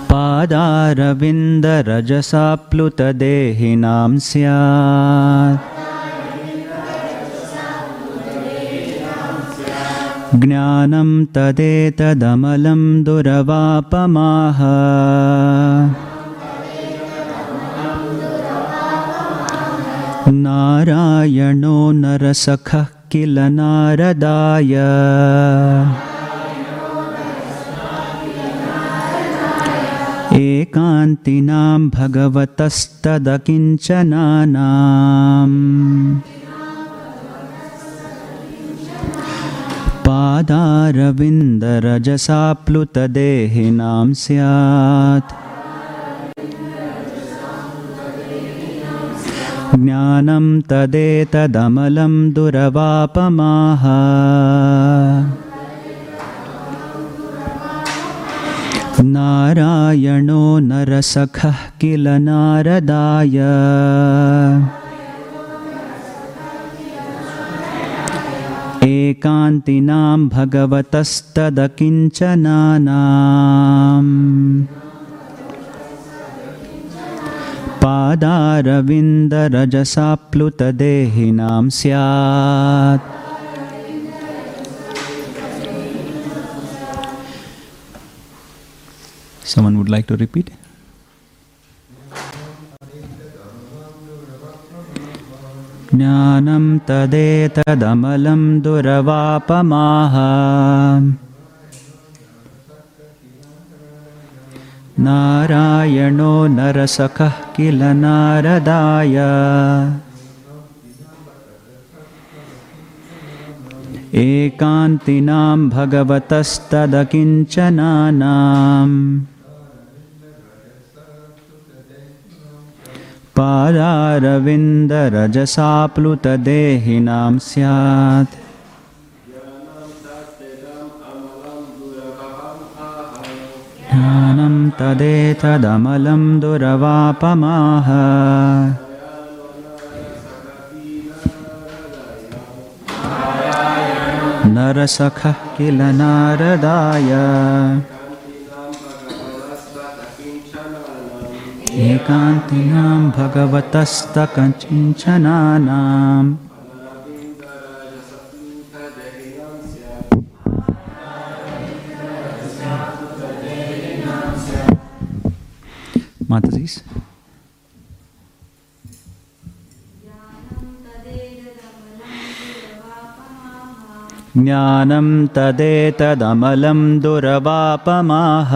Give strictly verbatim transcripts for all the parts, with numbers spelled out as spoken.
पादारविन्दरजसाप्लुतदेहिनां स्यात् ज्ञानं तदेतदमलं दुरवापमाह नारायणो नरसखः किल नारदाय एकान्तिनां भगवतस्तदकिञ्चनानाम् पादारविन्दरजसाप्लुतदेहिनां स्यात् ज्ञानं तदेतदमलं दुरवापमाह नारायणो नरसखः किल नारदाय एकान्तिनां भगवतस्तदकिञ्चनानाम् पादारविन्दरजसाप्लुतदेहिनां स्यात्। Someone would like to repeat? ज्ञानं तदेतदमलं दुरवापमाह नारायणो नरसखः किल नारदाय एकान्तिनां भगवतस्तदकिञ्चनानाम् पादारविन्दरजसाप्लुतदेहिनां स्यात् ज्ञानं तदेतदमलं दुरवापमाह नरसखः किल नारदाय एकान्तिनां भगवतस्तदकिञ्चनानाम् Mataji's. ज्ञानं तदेतदमलं दुरवापमाह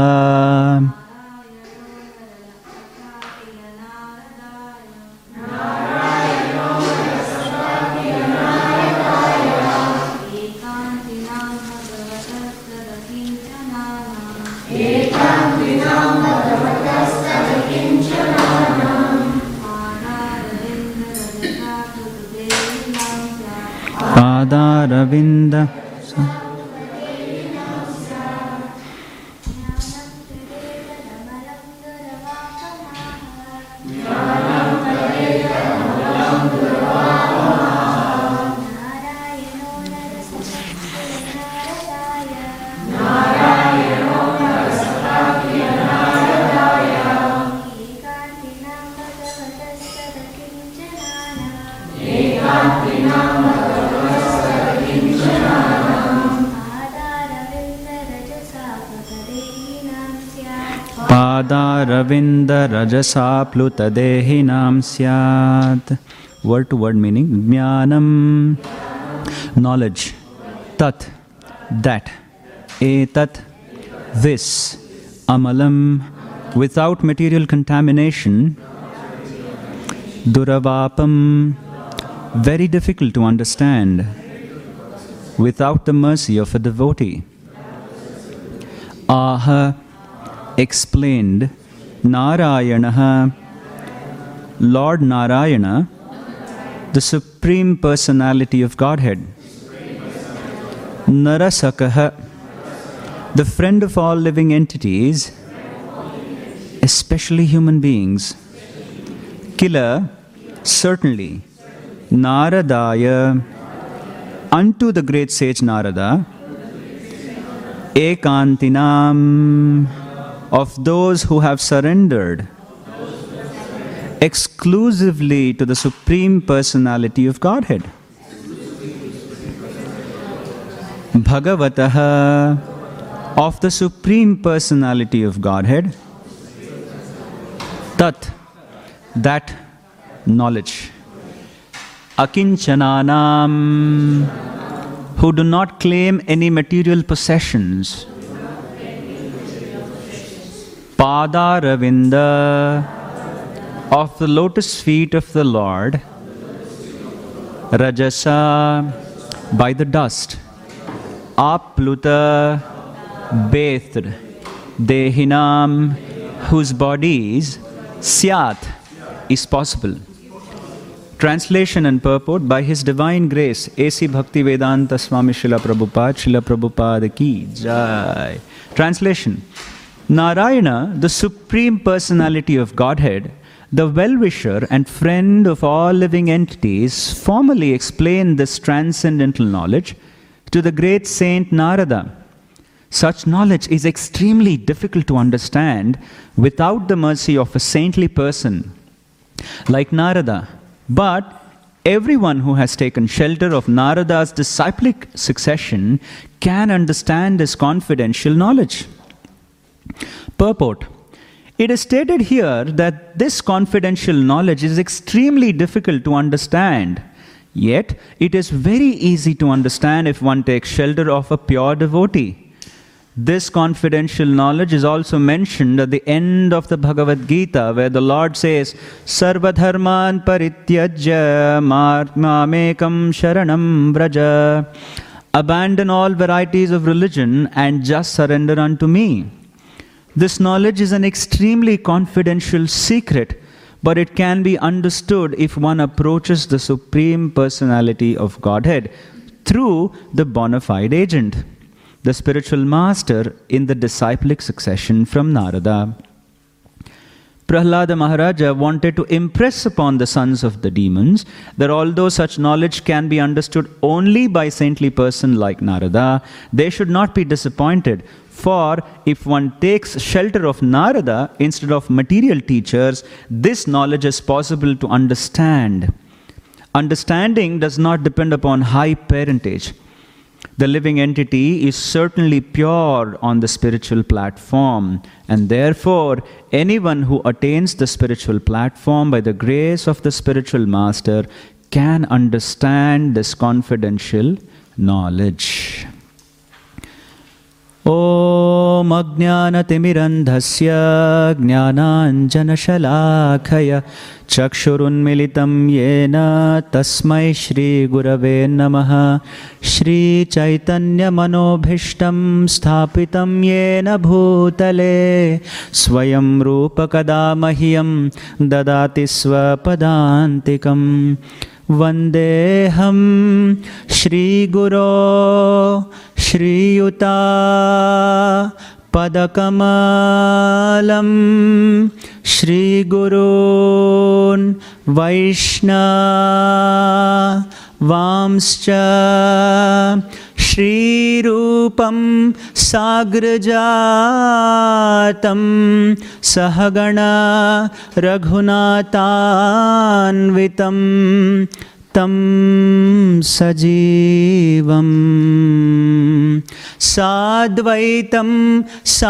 पादारविन्द पादारविन्दरजसाप्लुतदेहिनां स्यात्. Word to word meaning. Jnanam, knowledge. Tat, that. Etat, this. Amalam, without material contamination. Duravapam, very difficult to understand. Without the mercy of a devotee. Aha, explained. Narayana, Lord Narayana, the Supreme Personality of Godhead. Narasakaha, the friend of all living entities, especially human beings. Kila, certainly. Naradaya, unto the great sage Narada. Ekantinam, of those who have surrendered exclusively to the Supreme Personality of Godhead. Bhagavataha, of the Supreme Personality of Godhead. Tat, that knowledge. Akinchananam, who do not claim any material possessions. Padaravinda, of the lotus feet of the Lord. Rajasa, by the dust. Apluta, bathed. Dehinam, whose bodies. Syat, is possible. Translation and purport. By His divine grace, A C Bhaktivedanta Swami Srila Prabhupada, Srila Prabhupada ki jai. Translation. Narayana, the Supreme Personality of Godhead, the well-wisher and friend of all living entities, formally explained this transcendental knowledge to the great saint Narada. Such knowledge is extremely difficult to understand without the mercy of a saintly person like Narada. But everyone who has taken shelter of Narada's disciplic succession can understand his confidential knowledge. Purport. It is stated here that this confidential knowledge is extremely difficult to understand. Yet, it is very easy to understand if one takes shelter of a pure devotee. This confidential knowledge is also mentioned at the end of the Bhagavad Gita, where the Lord says, Sarva dharman parityajya mamekam sharanam vraja. Abandon all varieties of religion and just surrender unto me. This knowledge is an extremely confidential secret, but it can be understood if one approaches the Supreme Personality of Godhead through the bona fide agent, the spiritual master in the disciplic succession from Narada. Prahlada Maharaja wanted to impress upon the sons of the demons that although such knowledge can be understood only by a saintly person like Narada, they should not be disappointed. For if one takes shelter of Narada instead of material teachers, this knowledge is possible to understand. Understanding does not depend upon high parentage. The living entity is certainly pure on the spiritual platform, and therefore anyone who attains the spiritual platform by the grace of the spiritual master can understand this confidential knowledge. Om Ajnanatimirandhasya Jnananjanashalakaya Chakshurunmilitam Yena Tasmai Shri Gurave Namaha. Shri Chaitanya Manobhishtam Sthapitam Yena Bhutale Swayam Rupa Kadamahyam Dadati Swapadantikam. Vandeham Shri Guru Shri Yuta Padakamalam Shri Gurun Vaishna Vamscha Shri Rupam Sagrajatam Sahagana Raghunathanvitam Tam Sajivam Sadvaitam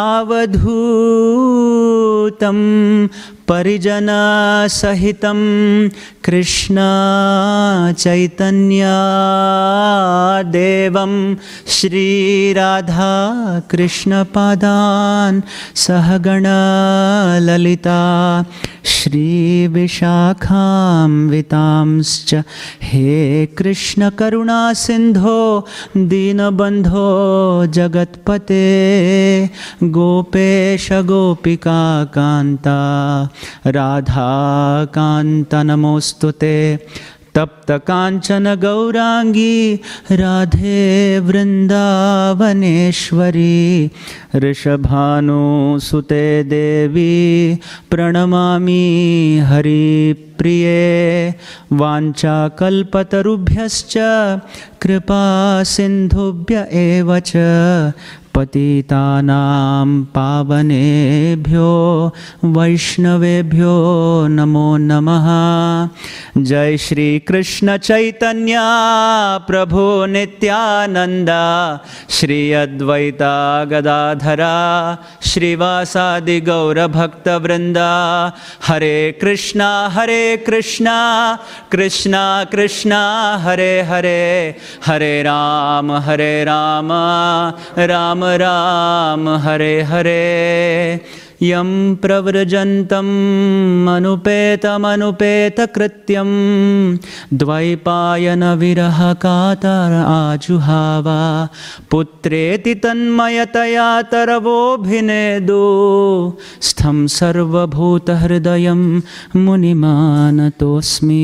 Savadhutam Parijana Sahitam Krishna Chaitanya Devam Shri Radha Krishna Padan Sahagana Lalita Shri Vishakham Vitamscha. He Krishna Karuna Sindho Dinabandho Jagatpate Gopesha Gopika Kanta Radha Kanta Namostute. Tapta Kanchana Gaurangi Radhe Vrindavaneshwari Rishabhanu Sute Devi Pranamami Hari Priye Vancha Kalpatarubhyascha Kripa Sindhubhya Evacha पतितानां पावनेभ्यो वैष्णवेभ्यो नमो नमः। जय श्री कृष्ण चैतन्य प्रभु नित्यानंदा, श्री अद्वैता गदाधरा श्रीवासादि गौर भक्त वृंदा। हरे कृष्णा हरे कृष्णा कृष्णा कृष्णा हरे हरे, हरे राम हरे राम राम राम हरे हरे। यं प्रव्रजन्तं अनुपेतमनुपेत कृत्यं, द्वैपायन विरह कातर आजुहावा। पुत्रेति तन्मयतया तरवोऽभिनेदु, स्थं सर्वभूतहृदयं मुनिमानतोऽस्मि।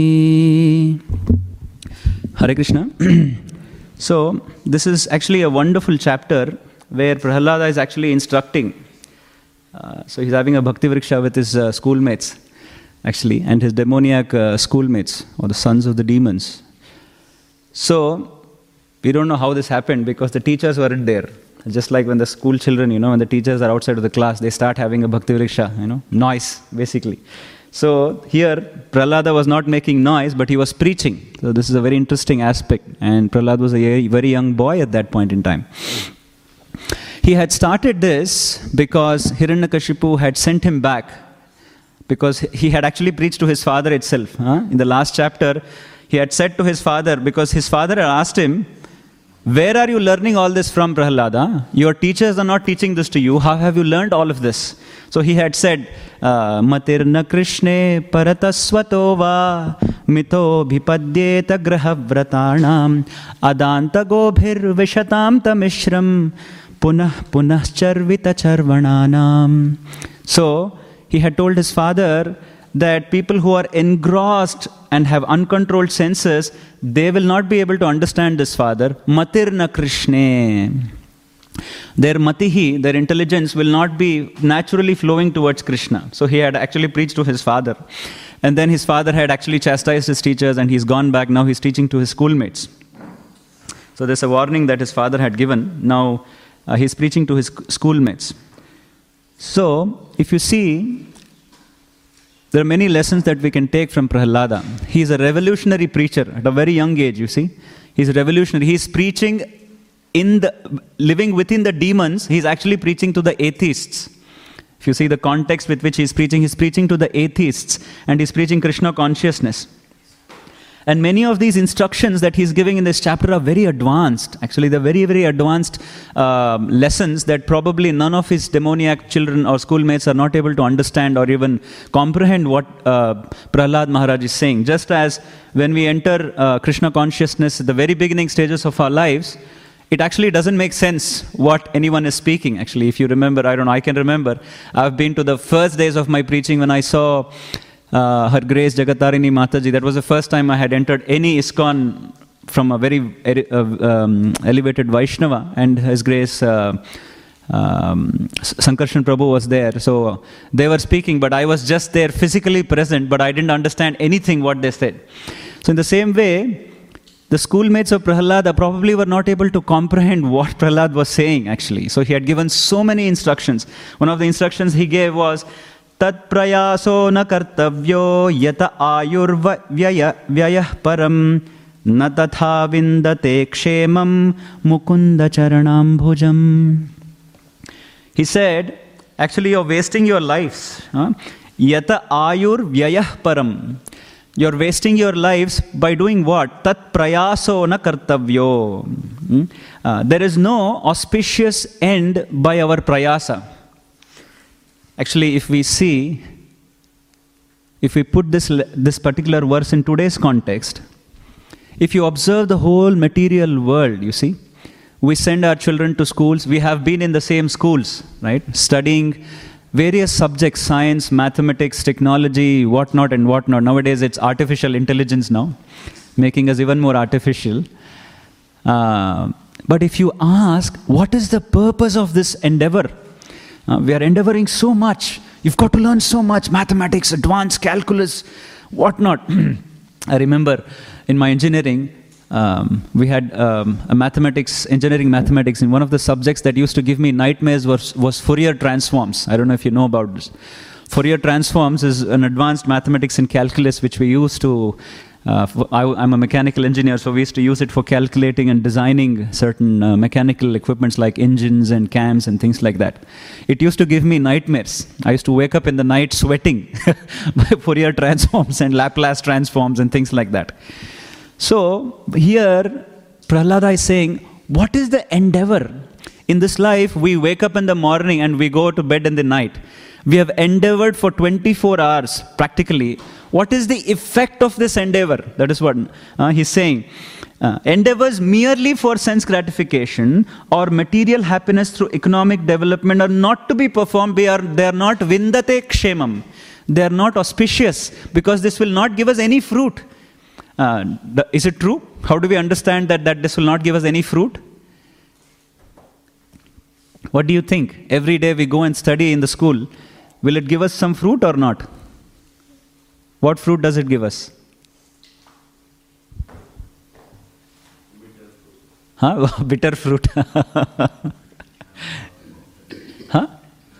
Hare Krishna. So, this is actually a wonderful chapter where Prahlada is actually instructing. Uh, so, he's having a bhakti vriksha with his uh, schoolmates, actually, and his demoniac uh, schoolmates, or the sons of the demons. So, we don't know how this happened because the teachers weren't there. Just like when the school children, you know, when the teachers are outside of the class, they start having a bhakti vriksha, you know, noise, basically. So here, Prahlada was not making noise, but he was preaching. So this is a very interesting aspect. And Prahlada was a very young boy at that point in time. He had started this because Hiranyakashipu had sent him back, because he had actually preached to his father itself. Huh? In the last chapter, he had said to his father, because his father had asked him, where are you learning all this from, Prahlada? Your teachers are not teaching this to you. How have you learned all of this? So he had said, Matirna Krishne Paratasvato va Mito Bhipadyeta Grahavratanam Adanta Gobhir Vishatam Tamishram Punah Punah Charvita Charvananam. So he had told his father that people who are engrossed and have uncontrolled senses, they will not be able to understand this, father. Matirna Krishne. Their matihi, their intelligence will not be naturally flowing towards Krishna. So he had actually preached to his father. And then his father had actually chastised his teachers and he's gone back. Now he's teaching to his schoolmates. So there's a warning that his father had given. Now uh, he's preaching to his schoolmates. So if you see, there are many lessons that we can take from Prahlada. He is a revolutionary preacher at a very young age, you see. He's revolutionary. He's preaching in the, living within the demons, he's actually preaching to the atheists. If you see the context with which he's preaching, he's preaching to the atheists and he's preaching Krishna consciousness. And many of these instructions that he's giving in this chapter are very advanced. Actually, they're very, very advanced uh, lessons that probably none of his demoniac children or schoolmates are not able to understand or even comprehend what uh, Prahlad Maharaj is saying. Just as when we enter uh, Krishna consciousness at the very beginning stages of our lives, it actually doesn't make sense what anyone is speaking. Actually, if you remember, I don't know, I can remember, I've been to the first days of my preaching when I saw uh, Her Grace Jagatarini Mataji. That was the first time I had entered any ISKCON from a very uh, um, elevated Vaishnava, and His Grace uh, um, Sankarshan Prabhu was there. So they were speaking, but I was just there physically present, but I didn't understand anything what they said. So in the same way, the schoolmates of Prahlada probably were not able to comprehend what Prahlad was saying, actually. So he had given so many instructions. One of the instructions he gave was, Tat prayaso na kartavyo yata ayur vyaya vyayah param na tatha vindate kshemam mukunda charanam bhujam. He said, actually you're wasting your lives. Huh? Yata ayur vyayah param. You're wasting your lives by doing what? Tat prayaso na kartavyo. Hmm? Uh, there is no auspicious end by our prayasa. Actually, if we see, if we put this, this particular verse in today's context, if you observe the whole material world, you see, we send our children to schools. We have been in the same schools, right? Studying various subjects, science, mathematics, technology, whatnot and whatnot. Nowadays, it's artificial intelligence now, making us even more artificial. Uh, but if you ask, what is the purpose of this endeavor? Uh, we are endeavoring so much. You've got to learn so much, mathematics, advanced calculus, whatnot. I remember in my engineering, um, we had um, a mathematics, engineering mathematics, and one of the subjects that used to give me nightmares was, was Fourier transforms. I don't know if you know about this. Fourier transforms is an advanced mathematics in calculus which we use to, uh, I, I'm a mechanical engineer, so we used to use it for calculating and designing certain uh, mechanical equipments like engines and cams and things like that. It used to give me nightmares. I used to wake up in the night sweating by Fourier transforms and Laplace transforms and things like that. So here Prahlada is saying, what is the endeavor? In this life, we wake up in the morning and we go to bed in the night. We have endeavored for twenty-four hours, practically. What is the effect of this endeavor? That is what uh, he's saying. Uh, endeavors merely for sense gratification or material happiness through economic development are not to be performed. They are, they are not vindate kshemam. They are not auspicious because this will not give us any fruit. Uh, the, is it true? How do we understand that, that this will not give us any fruit? What do you think? Every day we go and study in the school. Will it give us some fruit or not? What fruit does it give us? Huh? Bitter fruit. Huh?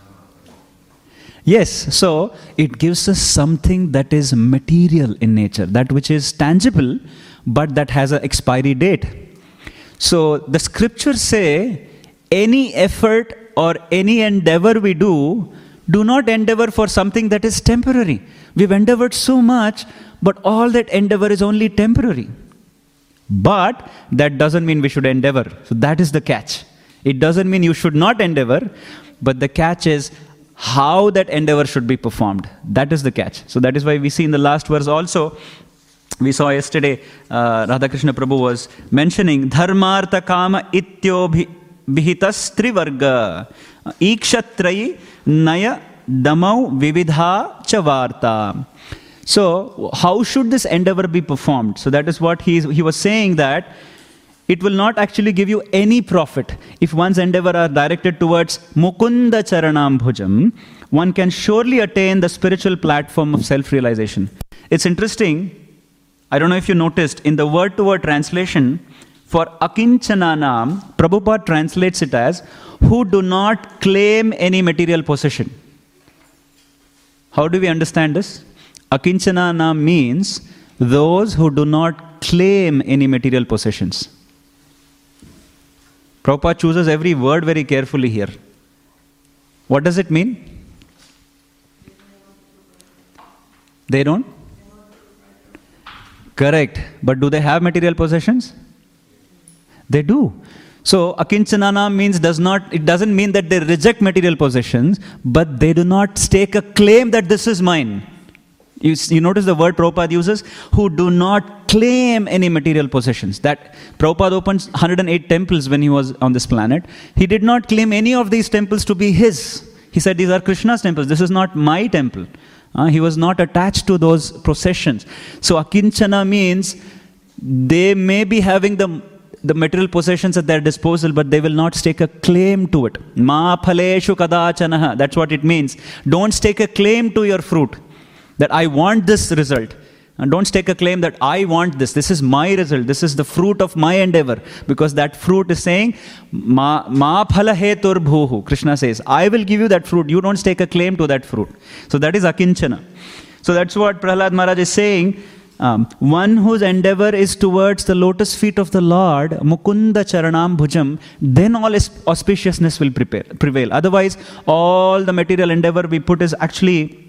Yes, so it gives us something that is material in nature, that which is tangible, but that has an expiry date. So the scriptures say, any effort or any endeavor we do, do not endeavor for something that is temporary. We've endeavored so much, but all that endeavor is only temporary. But that doesn't mean we should endeavor. So that is the catch. It doesn't mean you should not endeavor, but the catch is how that endeavor should be performed. That is the catch. So that is why we see in the last verse also, we saw yesterday, uh, Radhakrishna Prabhu was mentioning, Dharmartha kama ityo bihitas trivarga ikshatrayi naya damau vividha chavarta. So how should this endeavor be performed? So that is what he, he was saying, that it will not actually give you any profit. If one's endeavor are directed towards Mukunda Charanam Bhujam, one can surely attain the spiritual platform of self-realization. It's interesting, I don't know if you noticed, in the word-to-word translation, for Akinchananam, Prabhupada translates it as, who do not claim any material possession. How do we understand this? Akinchananam means those who do not claim any material possessions. Prabhupada chooses every word very carefully here. What does it mean? They don't? Correct. But do they have material possessions? They do. So, akinchanana means does not, it doesn't mean that they reject material possessions, but they do not stake a claim that this is mine. You, you notice the word Prabhupada uses, who do not claim any material possessions. That Prabhupada opened one hundred eight temples when he was on this planet. He did not claim any of these temples to be his. He said, these are Krishna's temples. This is not my temple. Uh, he was not attached to those possessions. So akinchana means they may be having the, the material possessions at their disposal, but they will not stake a claim to it. Ma phaleshu kadachanaha. That's what it means. Don't stake a claim to your fruit. That I want this result. And don't stake a claim that I want this. This is my result. This is the fruit of my endeavor. Because that fruit is saying, Ma, ma phala hetur bhuhu. Krishna says, I will give you that fruit. You don't stake a claim to that fruit. So that is akinchana. So that's what Prahlad Maharaj is saying. Um, one whose endeavor is towards the lotus feet of the Lord, Mukunda Charanam Bhujam, then all auspiciousness will prepare, prevail. Otherwise, all the material endeavor we put is actually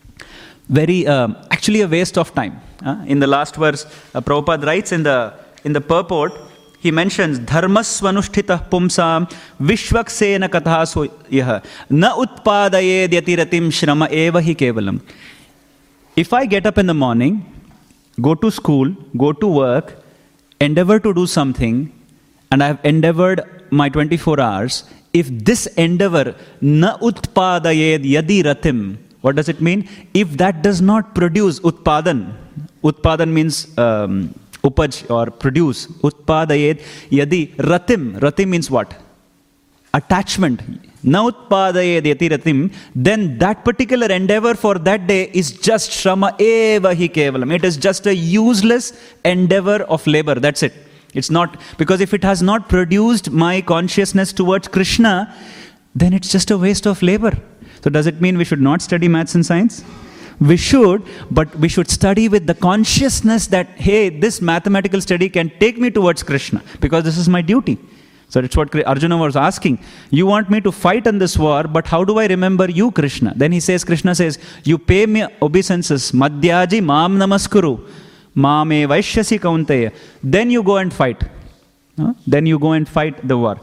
very, uh, actually a waste of time. Uh, in the last verse, uh, Prabhupada writes in the, in the purport, he mentions, Dharmasvanushtitah pumsam vishvaksena kathaso yaha na utpadayed yatiratim shrama eva hi kevalam. If I get up in the morning, go to school, go to work, endeavor to do something, and I have endeavored my twenty-four hours, if this endeavor na utpadayed yadi ratim, what does it mean? If that does not produce utpadan, utpadan means um, upaj or produce, utpadayed yadi ratim, ratim means what? Attachment. Na utpadayed yati ratim, then that particular endeavor for that day is just shrama eva hi kevalam. It is just a useless endeavor of labor. That's it. It's not, because if it has not produced my consciousness towards Krishna, then it's just a waste of labor. So does it mean we should not study maths and science? We should, but we should study with the consciousness that, hey, this mathematical study can take me towards Krishna, because this is my duty. So that's what Arjuna was asking. You want me to fight in this war, but how do I remember you, Krishna? Then he says, Krishna says, you pay me obeisances, madhyaji mam namaskuru, mame vaishyasi kaunteya. Then you go and fight. Huh? Then you go and fight the war.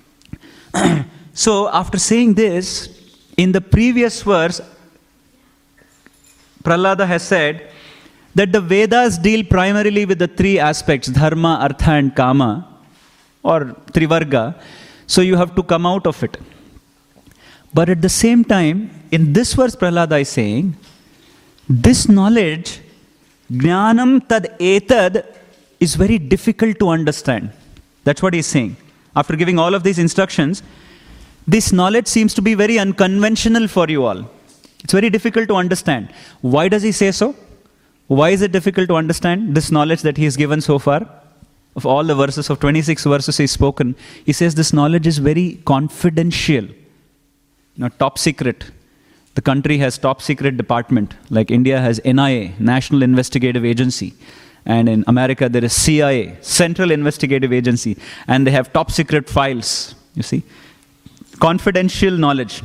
So after saying this, in the previous verse, Prahlada has said that the Vedas deal primarily with the three aspects, dharma, artha and kama, or trivarga. So you have to come out of it. But at the same time, in this verse Prahlada is saying, this knowledge, jnanam tad etad, is very difficult to understand. That's what he's saying. After giving all of these instructions, this knowledge seems to be very unconventional for you all. It's very difficult to understand. Why does he say so? Why is it difficult to understand this knowledge that he has given so far? Of all the verses, of twenty-six verses he's spoken, he says this knowledge is very confidential. You know, top secret. The country has top secret department. Like India has N I A, National Investigative Agency. And in America there is C I A, Central Investigative Agency. And they have top secret files, you see. Confidential knowledge.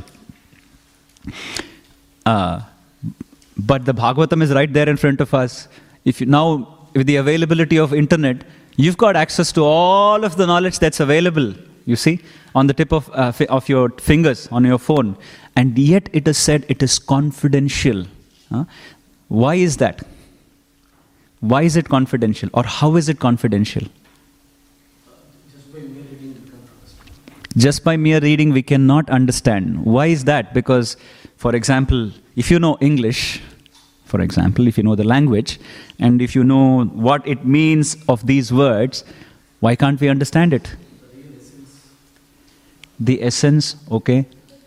Uh, but the Bhagavatam is right there in front of us. If you, now, with the availability of internet, you've got access to all of the knowledge that's available, you see, on the tip of, uh, fi- of your fingers, on your phone. And yet it is said it is confidential. Huh? Why is that? Why is it confidential? Or how is it confidential? Just by mere reading, we cannot understand. Why is that? Because, for example, if you know English, for example, if you know the language, and if you know what it means of these words, why can't we understand it? The essence, okay.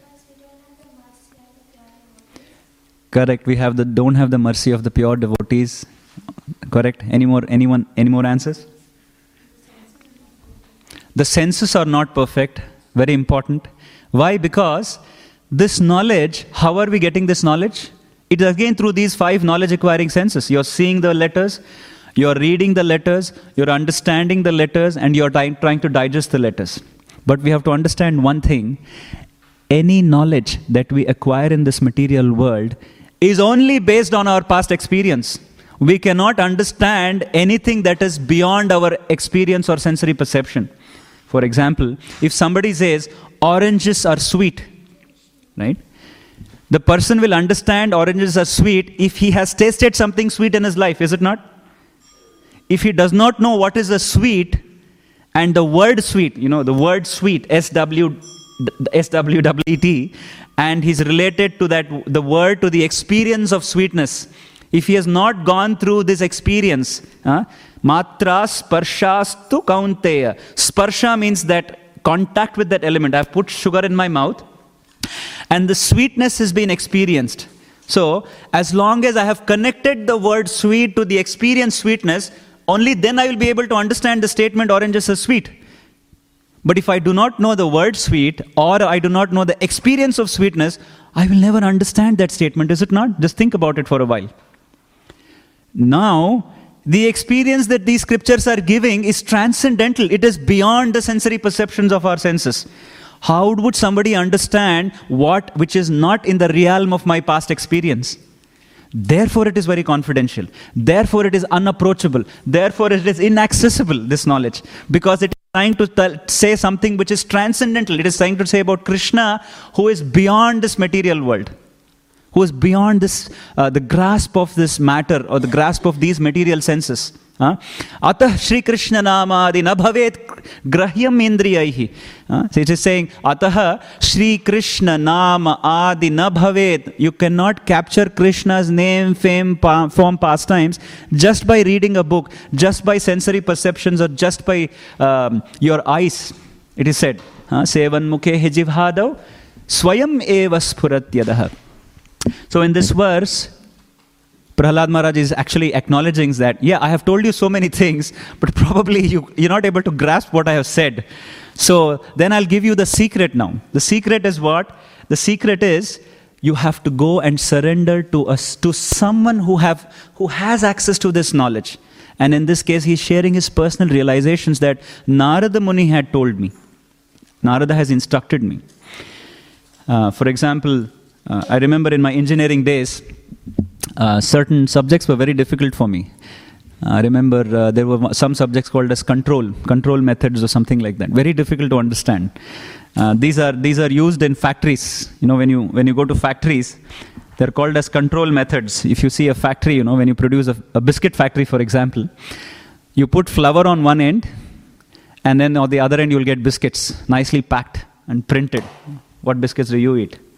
Correct. We have the don't have the mercy of the pure devotees. Correct. Any more? Anyone? Any more answers? The senses are not perfect. Very important. Why? Because this knowledge, how are we getting this knowledge? It is again through these five knowledge acquiring senses. You're seeing the letters, you're reading the letters, you're understanding the letters, and you're trying, trying to digest the letters. But we have to understand one thing. Any knowledge that we acquire in this material world is only based on our past experience. We cannot understand anything that is beyond our experience or sensory perception. For example, if somebody says, oranges are sweet, right? The person will understand oranges are sweet if he has tasted something sweet in his life, is it not? If he does not know what is a sweet, and the word sweet, you know, the word sweet, S W, S W W E T, and he's related to that, the word to the experience of sweetness. If he has not gone through this experience, huh? Matra sparshastu kaunteya. Sparsha means that contact with that element. I've put sugar in my mouth, and the sweetness has been experienced. So, as long as I have connected the word sweet to the experience sweetness, only then I will be able to understand the statement oranges are sweet. But if I do not know the word sweet, or I do not know the experience of sweetness, I will never understand that statement, is it not? Just think about it for a while. Now, the experience that these scriptures are giving is transcendental. It is beyond the sensory perceptions of our senses. How would somebody understand what which is not in the realm of my past experience? Therefore, it is very confidential. Therefore, it is unapproachable. Therefore, it is inaccessible, this knowledge. Because it is trying to tell, say something which is transcendental. It is trying to say about Krishna, who is beyond this material world. Who is beyond this, uh, the grasp of this matter, or the grasp of these material senses. Atah Shri Krishna Namadi na bhavet grahyam indriyaihi. So it is saying, Atah Shri Krishna Nama Adi na bhavet. You cannot capture Krishna's name, fame, pa- form, pastimes just by reading a book, just by sensory perceptions, or just by um, your eyes. It is said, Sevan mukhe Prahlad Maharaj is actually acknowledging that, yeah, I have told you so many things, but probably you, you're not able to grasp what I have said. So then I'll give you the secret now. The secret is what? The secret is you have to go and surrender to us, to someone who have who has access to this knowledge. And in this case, he's sharing his personal realizations that Narada Muni had told me. Narada has instructed me. Uh, for example, uh, I remember in my engineering days, uh, certain subjects were very difficult for me. I remember uh, there were some subjects called as control, control methods or something like that. Very difficult to understand. Uh, these are these are used in factories. You know, when you when you go to factories, they're called as control methods. If you see a factory, you know, when you produce a, a biscuit factory, for example, you put flour on one end, and then on the other end you'll get biscuits, nicely packed and printed. What biscuits do you eat?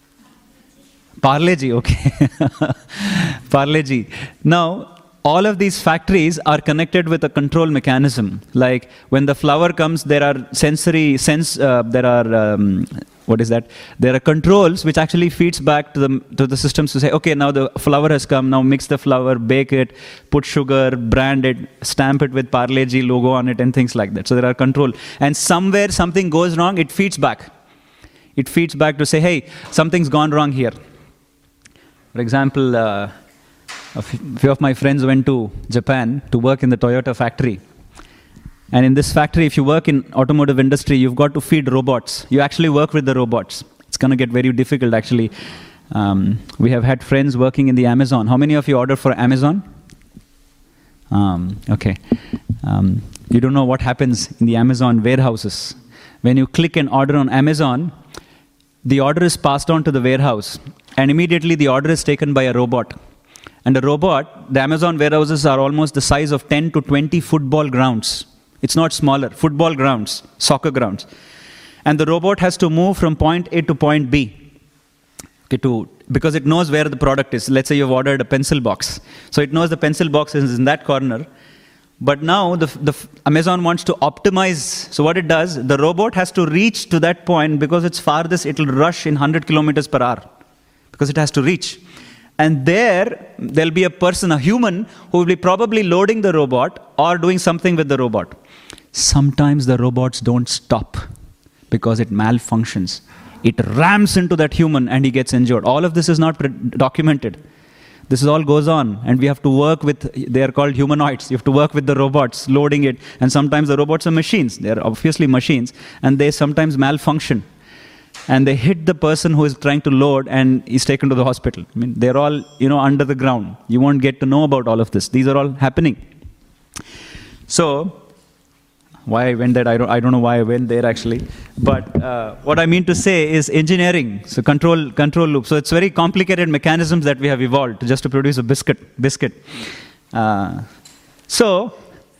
Parle-G, okay. Parle-G. Now, all of these factories are connected with a control mechanism. Like when the flour comes, there are sensory sense. Uh, there are um, what is that? There are controls which actually feeds back to the to the systems to say, okay, now the flour has come. Now mix the flour, bake it, put sugar, brand it, stamp it with Parle-G logo on it, and things like that. So there are control. And somewhere something goes wrong, it feeds back. It feeds back to say, hey, something's gone wrong here. For example. Uh, A few of my friends went to Japan to work in the Toyota factory. And in this factory, if you work in automotive industry, you've got to feed robots. You actually work with the robots. It's going to get very difficult, actually. Um, we have had friends working in the Amazon. How many of you order for Amazon? Um, okay. Um, you don't know what happens in the Amazon warehouses. When you click an order on Amazon, the order is passed on to the warehouse. And immediately the order is taken by a robot. And a robot, the Amazon warehouses are almost the size of ten to twenty football grounds. It's not smaller, football grounds, soccer grounds. And the robot has to move from point A to point B. Okay, to, because it knows where the product is. Let's say you've ordered a pencil box. So it knows the pencil box is in that corner. But now the, the Amazon wants to optimize. So what it does, the robot has to reach to that point because it's farthest, it will rush in one hundred kilometers per hour. Because it has to reach. And there, there'll be a person, a human, who will be probably loading the robot or doing something with the robot. Sometimes the robots don't stop because it malfunctions. It rams into that human and he gets injured. All of this is not documented. This all goes on, and we have to work with, they are called humanoids. You have to work with the robots, loading it. And sometimes the robots are machines. They're obviously machines, and they sometimes malfunction. And they hit the person who is trying to load and is taken to the hospital. I mean, they're all, you know, under the ground. You won't get to know about all of this. These are all happening. So, why I went there, I don't, I don't know why I went there actually. But uh, what I mean to say is engineering, so control, control loop. So it's very complicated mechanisms that we have evolved just to produce a biscuit. biscuit. Uh, so,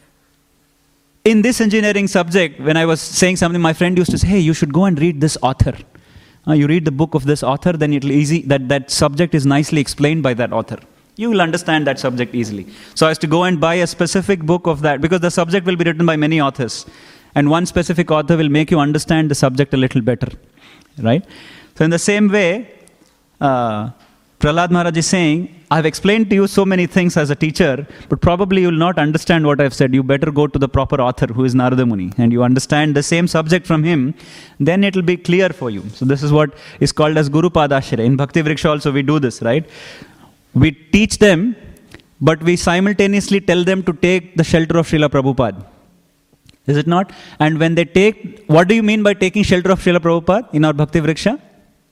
in this engineering subject, when I was saying something, my friend used to say, hey, you should go and read this author. Uh, you read the book of this author, then it'll easy, that, that subject is nicely explained by that author. You will understand that subject easily. So I has to go and buy a specific book of that, because the subject will be written by many authors. And one specific author will make you understand the subject a little better. Right? So in the same way, uh, Prahlad Maharaj is saying, I've explained to you so many things as a teacher, but probably you will not understand what I've said. You better go to the proper author, who is Narada Muni, and you understand the same subject from him, then it will be clear for you. So this is what is called as Guru Padashraya. In Bhakti Vriksha also we do this, right? We teach them, but we simultaneously tell them to take the shelter of Srila Prabhupada. Is it not? And when they take, what do you mean by taking shelter of Srila Prabhupada in our Bhakti Vriksha?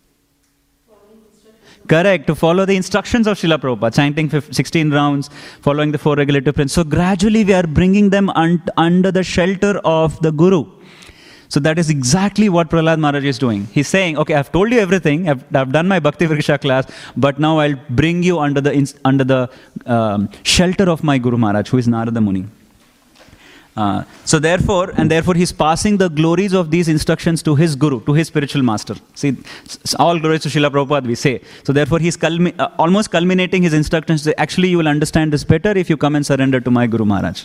Correct, to follow the instructions of Srila Prabhupada, chanting sixteen rounds, following the four regulative principles. So gradually we are bringing them un under the shelter of the Guru. So that is exactly what Prahlad Maharaj is doing. He's saying, okay, I've told you everything, I've, I've done my Bhakti Vriksha class, but now I'll bring you under the, under the um, shelter of my Guru Maharaj, who is Narada Muni. Uh, so therefore, and therefore he's passing the glories of these instructions to his Guru, to his spiritual master. See, all glories to Srila Prabhupada, we say. So therefore he's culmi uh, almost culminating his instructions to say, actually you will understand this better if you come and surrender to my Guru Maharaj.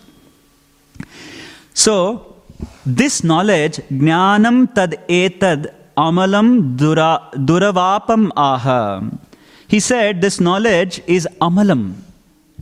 So, this knowledge, jnanam tad etad amalam dura, duravapam aha. He said this knowledge is amalam.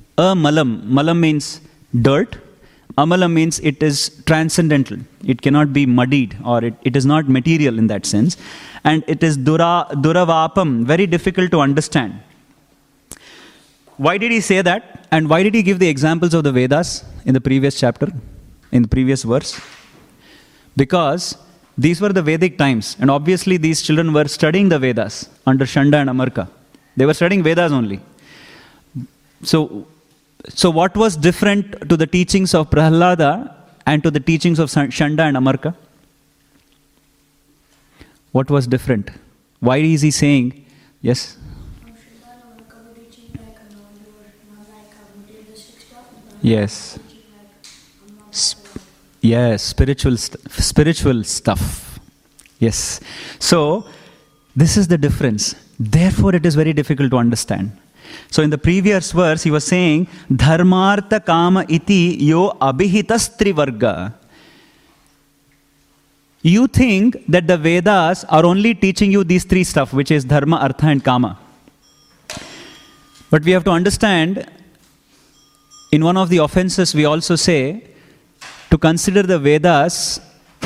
Amalam. Malam means dirt. Amalam means it is transcendental. It cannot be muddied, or it, it is not material in that sense. And it is dura, duravapam, very difficult to understand. Why did he say that? And why did he give the examples of the Vedas in the previous chapter, in the previous verse? Because these were the Vedic times, and obviously these children were studying the Vedas under Shanda and Amarka. They were studying Vedas only. So, so what was different to the teachings of Prahlada and to the teachings of Shanda and Amarka? What was different? Why is he saying, yes? Yes. Sp- yes, spiritual, st- spiritual stuff. Yes. So, this is the difference. Therefore, it is very difficult to understand. So, in the previous verse, he was saying, Dharmartha kama iti yo abhihitas trivarga. You think that the Vedas are only teaching you these three stuff, which is dharma, artha and kama. But we have to understand, in one of the offenses we also say, to consider the Vedas,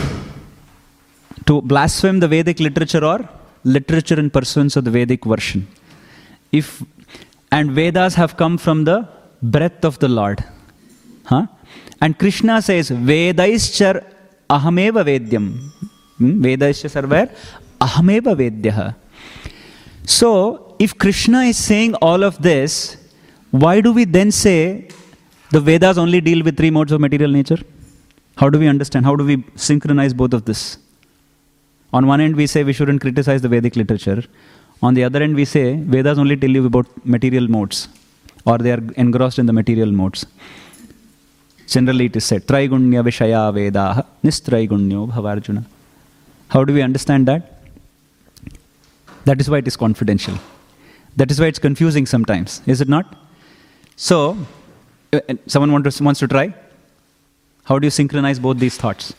to blaspheme the Vedic literature or literature in pursuance of the Vedic version. If and Vedas have come from the breath of the Lord. Huh? And Krishna says, Vedaishchar ahameva vedyam. Hmm? Vedaishchar sarvar ahameva vedyaha. So, if Krishna is saying all of this, why do we then say the Vedas only deal with three modes of material nature? How do we understand? How do we synchronize both of this? On one end we say we shouldn't criticize the Vedic literature. On the other end we say Vedas only tell you about material modes, or they are engrossed in the material modes. Generally it is said, Traigunya Vishaya Vedaha Nistraigunya Bhavarjuna. How do we understand that? That is why it is confidential. That is why it's confusing sometimes, is it not? So, someone want to, wants to try? How do you synchronize both these thoughts?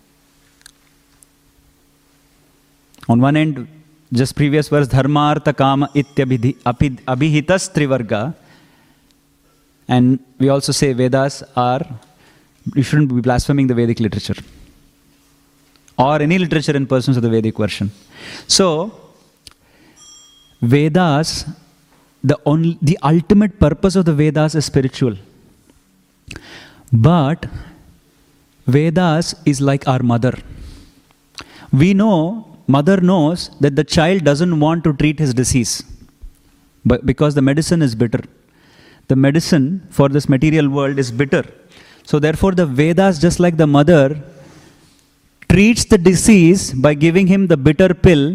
On one end, just previous verse, dharma, artha, kama, ityabhihitas trivarga. And we also say Vedas are, you shouldn't be blaspheming the Vedic literature. Or any literature in pursuance of the Vedic version. So, Vedas, the only, the ultimate purpose of the Vedas is spiritual. But Vedas is like our mother. We know, mother knows that the child doesn't want to treat his disease, but because the medicine is bitter. The medicine for this material world is bitter. So therefore the Vedas, just like the mother, treats the disease by giving him the bitter pill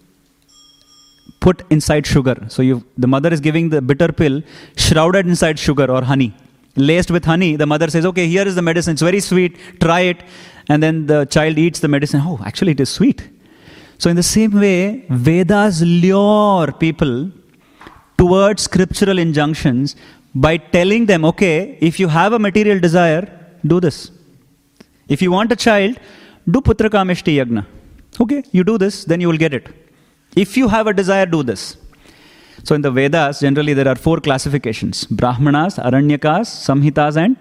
put inside sugar. So you, the mother is giving the bitter pill shrouded inside sugar or honey. Laced with honey, the mother says, okay, here is the medicine, it's very sweet, try it. And then the child eats the medicine. Oh, actually it is sweet. So in the same way, Vedas lure people towards scriptural injunctions by telling them, okay, if you have a material desire, do this. If you want a child, do putra kameshti yagna. Okay, you do this, then you will get it. If you have a desire, do this. So in the Vedas, generally there are four classifications. Brahmanas, Aranyakas, Samhitas and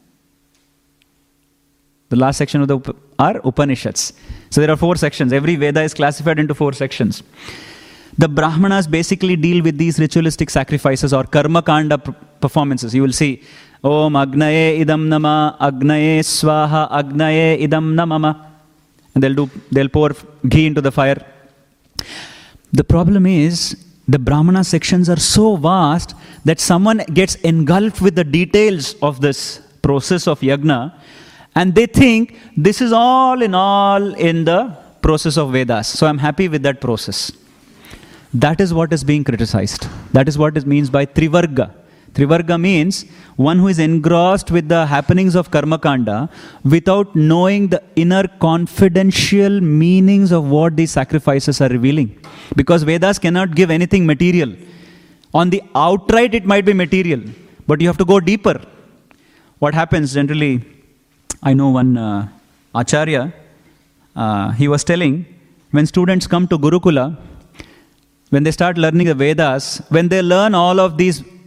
the last section of the Up- are Upanishads. So there are four sections. Every Veda is classified into four sections. The Brahmanas basically deal with these ritualistic sacrifices or karma kanda p- performances. You will see, Om Agnaye idam nama, Agnaye swaha, Agnaye idam namama. And they'll do, they'll pour ghee into the fire. The problem is, the Brahmana sections are so vast that someone gets engulfed with the details of this process of yagna, and they think this is all in all in the process of Vedas. So I'm happy with that process. That is what is being criticized. That is what it means by Trivarga. Trivarga means one who is engrossed with the happenings of Karma Kanda without knowing the inner confidential meanings of what these sacrifices are revealing. Because Vedas cannot give anything material. On the outright it might be material, but you have to go deeper. What happens generally, I know one uh, Acharya, uh, he was telling, when students come to Gurukula, when they start learning the Vedas, when they learn all of these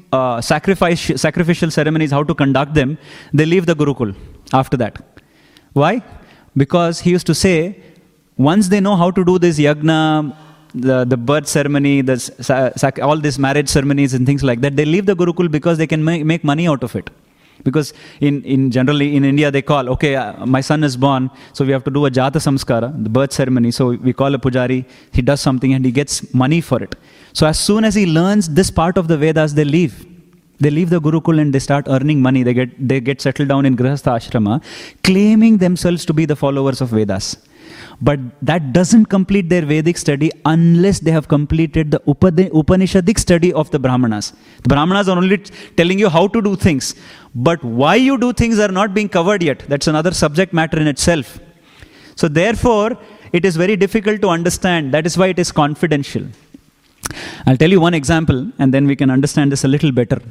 uh, sacrifice, sacrificial ceremonies, how to conduct them, they leave the Gurukul after that. Why? Because he used to say, once they know how to do this yagna, the, the birth ceremony, the, sac, all these marriage ceremonies and things like that, they leave the Gurukul because they can make, make money out of it. Because in, in generally in India they call, okay, uh, my son is born, so we have to do a Jata Samskara, the birth ceremony. So we call a pujari, he does something and he gets money for it. So as soon as he learns this part of the Vedas, they leave. They leave the Gurukul and they start earning money. They get, they get settled down in Grihastha Ashrama, claiming themselves to be the followers of Vedas. But that doesn't complete their Vedic study unless they have completed the Upanishadic study of the Brahmanas. The Brahmanas are only telling you how to do things. But why you do things are not being covered yet. That's another subject matter in itself. So therefore, it is very difficult to understand. That is why it is confidential. I'll tell you one example and then we can understand this a little better.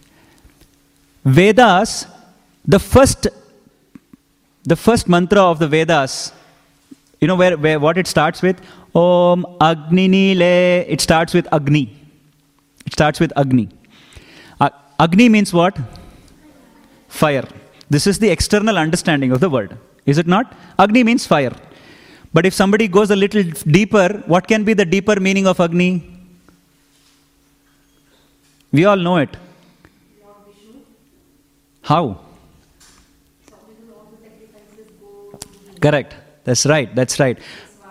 Vedas, the first, the first mantra of the Vedas, you know where, where what it starts with? Om Agni Nile. It starts with Agni. It starts with Agni. Uh, Agni means what? Fire. This is the external understanding of the word. Is it not? Agni means fire. But if somebody goes a little deeper, what can be the deeper meaning of Agni? We all know it. How? Correct. That's right. That's right.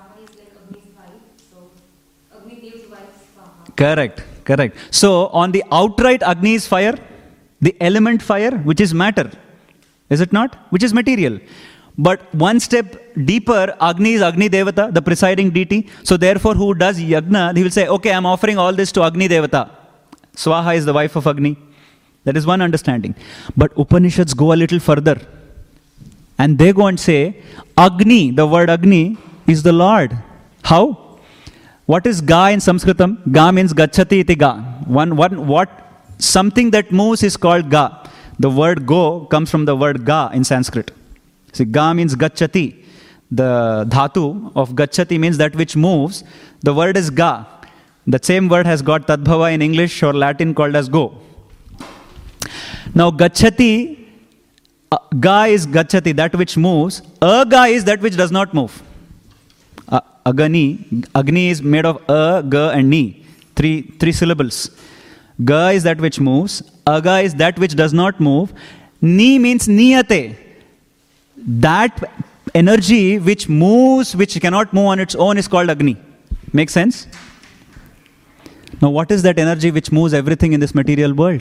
Correct. Correct. So, on the outright Agni is fire, the element fire, which is matter. Is it not? Which is material. But one step deeper, Agni is Agni Devata, the presiding deity. So, therefore, who does yagna, he will say, okay, I'm offering all this to Agni Devata. Swaha is the wife of Agni. That is one understanding. But Upanishads go a little further. And they go and say, Agni, the word Agni, is the Lord. How? What is Ga in Sanskritam? Ga means Gacchati iti Ga. One, one, what? Something that moves is called Ga. The word Go comes from the word Ga in Sanskrit. See, Ga means Gacchati. The dhatu of Gacchati means that which moves. The word is Ga. The same word has got Tadbhava in English or Latin called as Go. Now, Gacchati, uh, Ga is Gacchati, that which moves. Aga is that which does not move. Uh, Agani, Agni is made of A, Ga and Ni. Three, three syllables. Ga is that which moves. Aga is that which does not move. Ni means Niyate. That energy which moves, which cannot move on its own is called Agni. Make sense? Now what is that energy which moves everything in this material world?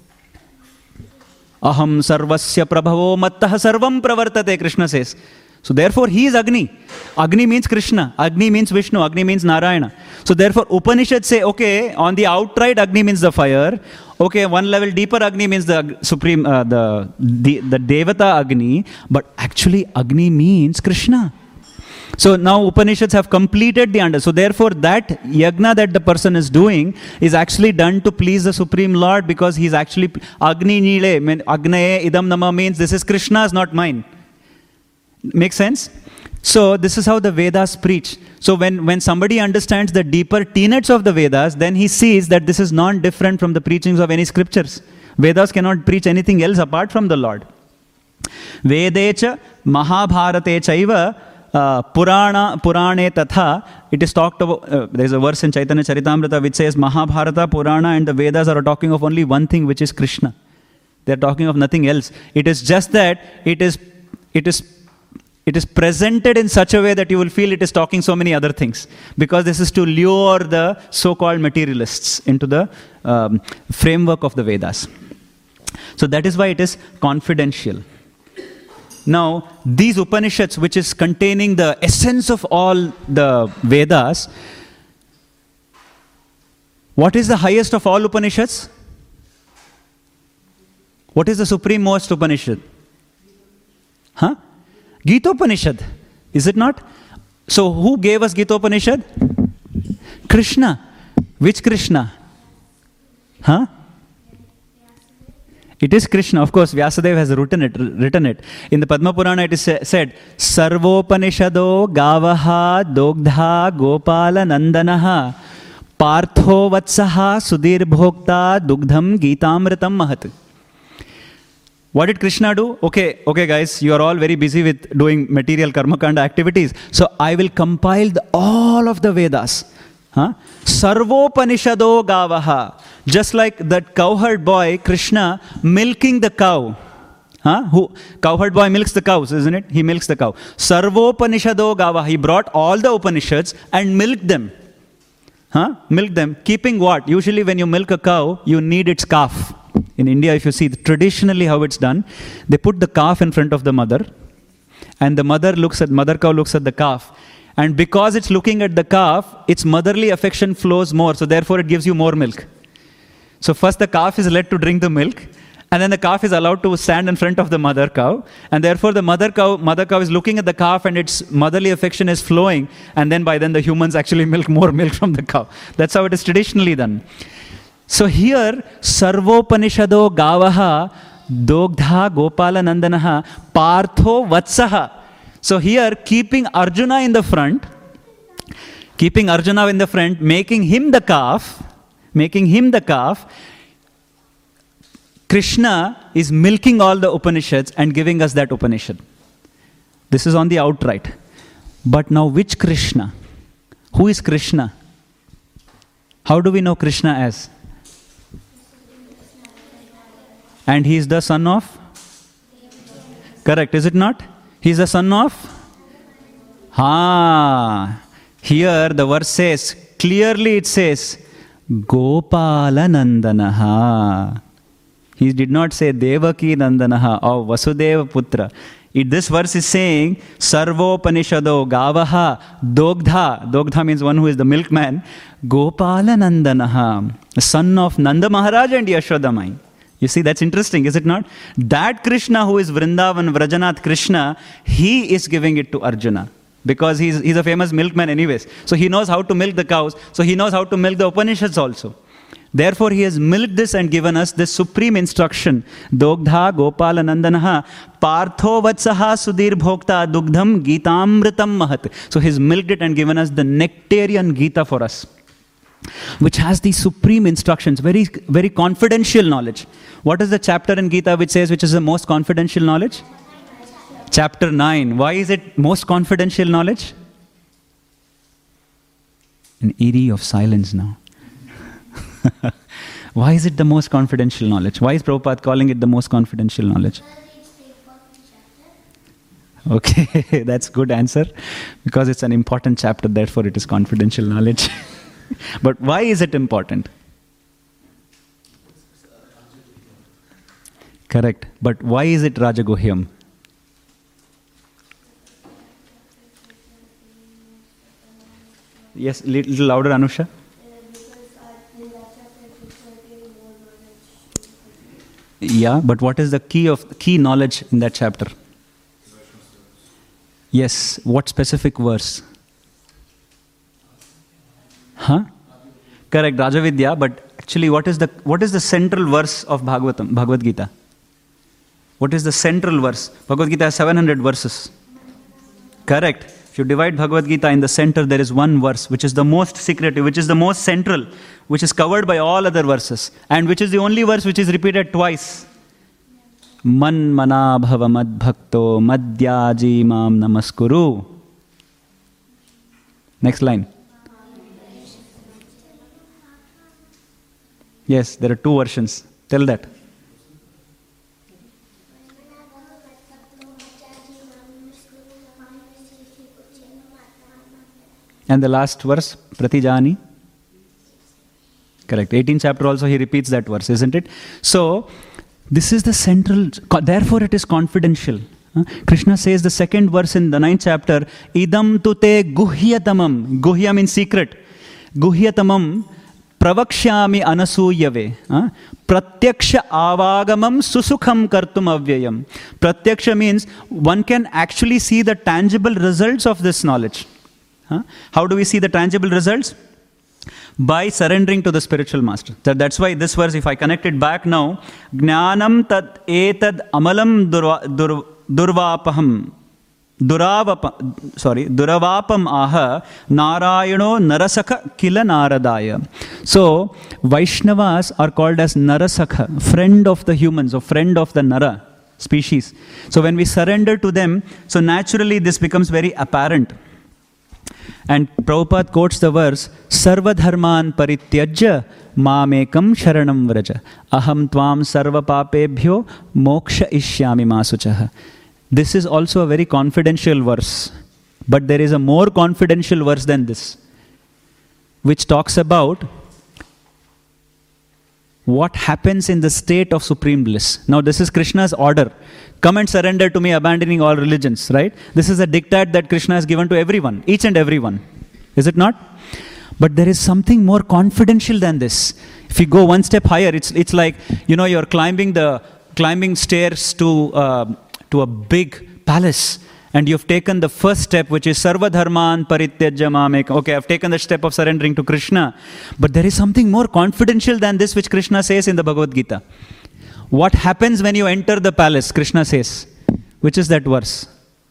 Aham sarvasya prabhavo mattaha sarvam pravartate, Krishna says. So therefore he is Agni. Agni means Krishna. Agni means Vishnu. Agni means Narayana. So therefore Upanishads say, okay, on the outright Agni means the fire. Okay, one level deeper Agni means the supreme, uh, the, the, the Devata Agni. But actually Agni means Krishna. So now Upanishads have completed the under. So therefore that yagna that the person is doing is actually done to please the Supreme Lord, because he's actually Agni Nile, Agnaye Idam Nama means this is Krishna's, not mine. Makes sense? So this is how the Vedas preach. So when, when somebody understands the deeper tenets of the Vedas, then he sees that this is non-different from the preachings of any scriptures. Vedas cannot preach anything else apart from the Lord. Vedecha Mahabharate Chaiva Uh, Purana, Purane Tatha, it is talked about, uh, there is a verse in Chaitanya Charitamrita which says Mahabharata, Purana and the Vedas are talking of only one thing, which is Krishna. They are talking of nothing else. It is just that it is, it is, it is presented in such a way that you will feel it is talking so many other things. Because this is to lure the so-called materialists into the um, framework of the Vedas. So that is why it is confidential. Now, these Upanishads, which is containing the essence of all the Vedas, what is the highest of all Upanishads? What is the supreme most Upanishad? Huh? Gita Upanishad. Is it not? So, who gave us Gita Upanishad? Krishna. Which Krishna? Huh? It is Krishna. Of course, Vyasadeva has written it. Written it. In the Padma Purana, it is said, Sarvopanishado Gavaha Dogdha Gopala Nandanaha Partho vatsaha sudhir bhokta dugdham gitamritam mahat. What did Krishna do? Okay, okay guys, you are all very busy with doing material karmakanda activities. So I will compile the, all of the Vedas. Huh? Sarvopanishado gavaha. Just like that cowherd boy, Krishna, milking the cow. Huh? Who? Cowherd boy milks the cows, isn't it? He milks the cow. Sarvopanishado gavaha. He brought all the Upanishads and milked them. Huh? Milk them. Keeping what? Usually when you milk a cow, you need its calf. In India, if you see traditionally how it's done, they put the calf in front of the mother, and the mother looks at, mother cow looks at the calf. And because it's looking at the calf, its motherly affection flows more, so therefore it gives you more milk. So first the calf is led to drink the milk, and then the calf is allowed to stand in front of the mother cow, and therefore the mother cow, mother cow is looking at the calf and its motherly affection is flowing, and then by then the humans actually milk more milk from the cow. That's how it is traditionally done. So here, Sarvopanishado gavaha dogdha gopala nandanaha partho vatsaha. So here, keeping Arjuna in the front, keeping Arjuna in the front, making him the calf, making him the calf, Krishna is milking all the Upanishads and giving us that Upanishad. This is on the outright. But now which Krishna? Who is Krishna? How do we know Krishna as? And he is the son of? Correct, is it not? He is the son of? Ha! Here the verse says, clearly it says, Gopala Nandanaha. He did not say Devaki Nandanaha or Vasudeva Putra. It, this verse is saying, Sarvopanishado Gavaha Dogdha. Dogdha means one who is the milkman. Gopala Nandanaha, the son of Nanda Maharaj and Yashodamai. You see, that's interesting, is it not? That Krishna who is Vrindavan, Vrajanath Krishna, he is giving it to Arjuna. Because he's, he's a famous milkman anyways. So he knows how to milk the cows. So he knows how to milk the Upanishads also. Therefore, he has milked this and given us this supreme instruction. Dogdha Gopala Nandanaha Partho Vatsaha Sudhir Bhokta Dugdham Gitamritam Mahat. So he's milked it and given us the nectarian Gita for us, which has these supreme instructions, very, very confidential knowledge. What is the chapter in Gita which says which is the most confidential knowledge? Chapter nine. Why is it most confidential knowledge? An eerie of silence now. Why is it the most confidential knowledge? Why is Prabhupada calling it the most confidential knowledge? Okay, that's good answer. Because it's an important chapter, therefore it is confidential knowledge. But why is it important? Correct. But why is it Rajaguhyam? Yes, little louder, Anusha. Yeah, but what is the key of key knowledge in that chapter? Yes, what specific verse? Huh? Correct, Rajavidya, but actually what is the what is the central verse of Bhagavatam, Bhagavad Gita? What is the central verse? Bhagavad Gita has seven hundred verses. Correct. If you divide Bhagavad Gita, in the center there is one verse which is the most secretive, which is the most central, which is covered by all other verses, and which is the only verse which is repeated twice. Man mana bhava mad bhakto madhyaji mam namaskuru. Next line. Yes, there are two versions. Tell that. And the last verse, Pratijani. Correct. eighteenth chapter also he repeats that verse, isn't it? So, this is the central, therefore it is confidential. Uh, Krishna says the second verse in the ninth chapter, Idam tute guhyatamam. Guhya means secret. Guhyatamam pravakshami anasuyave. Uh, Pratyaksha avagamam susukham kartum avyayam. Pratyaksha means one can actually see the tangible results of this knowledge. Huh? How do we see the tangible results? By surrendering to the spiritual master. That, that's why this verse, if I connect it back now, Jnanam tad etad amalam durva, dur, durvapaham Duravapa, sorry, Duravapam aha Narayano Narasakha Kila Naradaya. So, Vaishnavas are called as Narasakha, friend of the humans or friend of the Nara species. So, when we surrender to them, so naturally this becomes very apparent. And Prabhupada quotes the verse, Sarva dharman parityajya mamekam sharanam vraja aham tvam sarva papebhyo moksha ishyami masuchaha. This is also a very confidential verse, but there is a more confidential verse than this, which talks about what happens in the state of supreme bliss. Now this is Krishna's order. Come and surrender to me, abandoning all religions, right? This is a diktat that Krishna has given to everyone, each and everyone. Is it not? But there is something more confidential than this. If you go one step higher, it's it's like, you know, you're climbing the climbing stairs to uh, to a big palace, and you've taken the first step, which is Sarva Dharman Parityajya Mamekam. Okay, I've taken the step of surrendering to Krishna. But there is something more confidential than this, which Krishna says in the Bhagavad Gita. What happens when you enter the palace? Krishna says. Which is that verse?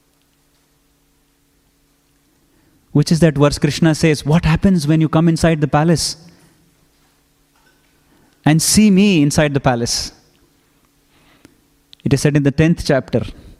Which is that verse? Krishna says, what happens when you come inside the palace and see me inside the palace? It is said in the tenth chapter.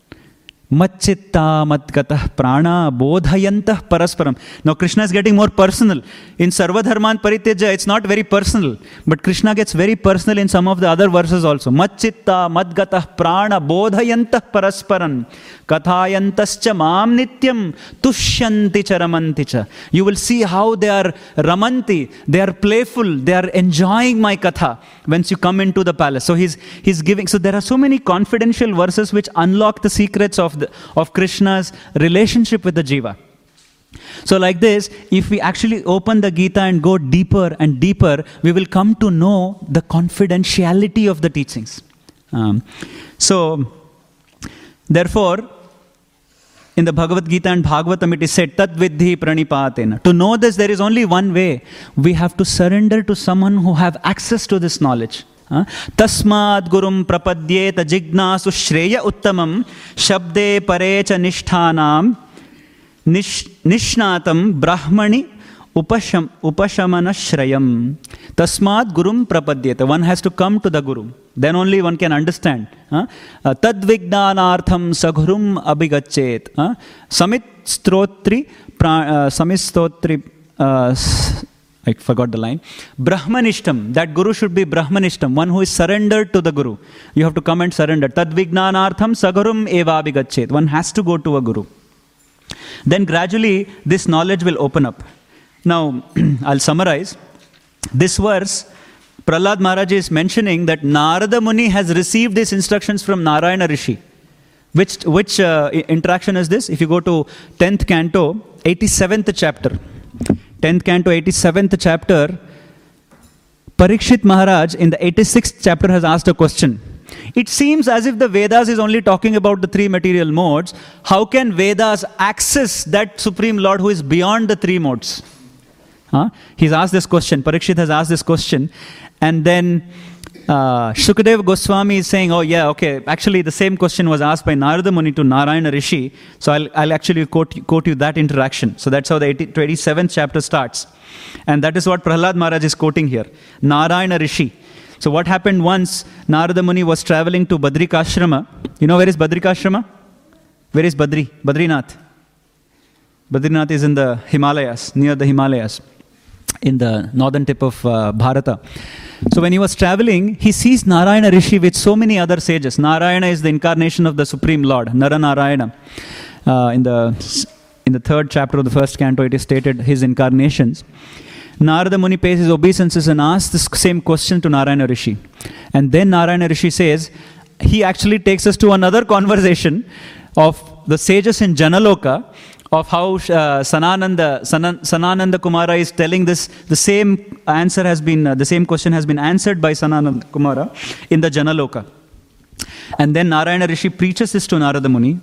Matchitta matgatah prana bodhayantah parasparam. Now Krishna is getting more personal. In Sarva Dharman Parityajya, it's not very personal. But Krishna gets very personal in some of the other verses also. Matchitta matgatah prana bodhayantah parasparam. Kathayantascha mam nityam tushyanti charamanticha. You will see how they are ramanti, they are playful, they are enjoying my katha once you come into the palace. So he's he's giving. So there are so many confidential verses which unlock the secrets of the, of Krishna's relationship with the jiva. So like this, if we actually open the Gita and go deeper and deeper, we will come to know the confidentiality of the teachings. Um, so, therefore, in the Bhagavad Gita and Bhagavatam, it is said, Tat vidhi pranipatena. To know this, there is only one way. We have to surrender to someone who have access to this knowledge. Tasmad gurum prapadyeta jignasu shreya uttamam shabde parecha nishthanam nish, nishnatam brahmani upasham, upashamana shrayam. Tasmad gurum prapadyeta. One has to come to the guru. Then only one can understand. Tad vignanartham saghurum abhigachet. Samit strotri, samit strotri, I forgot the line. Brahmanishtam. That guru should be Brahmanishtam, one who is surrendered to the guru. You have to come and surrender. Tad vignanartham saghurum eva abhigachet. One has to go to a guru. Then gradually this knowledge will open up. Now, I'll summarize. This verse, Prahlad Maharaj is mentioning that Narada Muni has received these instructions from Narayana Rishi. Which, which uh, interaction is this? If you go to tenth canto, eighty-seventh chapter. tenth canto, eighty-seventh chapter, Parikshit Maharaj in the eighty-sixth chapter has asked a question. It seems as if the Vedas is only talking about the three material modes. How can Vedas access that Supreme Lord who is beyond the three modes? Huh? He's asked this question. Parikshit has asked this question. And then uh, Shukadeva Goswami is saying, oh yeah, okay. Actually, the same question was asked by Narada Muni to Narayana Rishi. So I'll, I'll actually quote, quote you that interaction. So that's how the twenty-seventh chapter starts. And that is what Prahlad Maharaj is quoting here. Narayana Rishi. So what happened once, Narada Muni was traveling to Badrikashrama. You know where is Badrikashrama? Where is Badri? Badrinath. Badrinath is in the Himalayas, near the Himalayas, in the northern tip of uh, Bharata. So when he was traveling, he sees Narayana Rishi with so many other sages. Narayana is the incarnation of the Supreme Lord, Nara Narayana. Uh, in the in the third chapter of the first canto, it is stated his incarnations. Narada Muni pays his obeisances and asks this same question to Narayana Rishi. And then Narayana Rishi says, he actually takes us to another conversation of the sages in Janaloka, of how uh, Sanananda, Sanan, Sanananda Kumara is telling this, the same answer has been, uh, the same question has been answered by Sanananda Kumara in the Janaloka. And then Narayana Rishi preaches this to Narada Muni.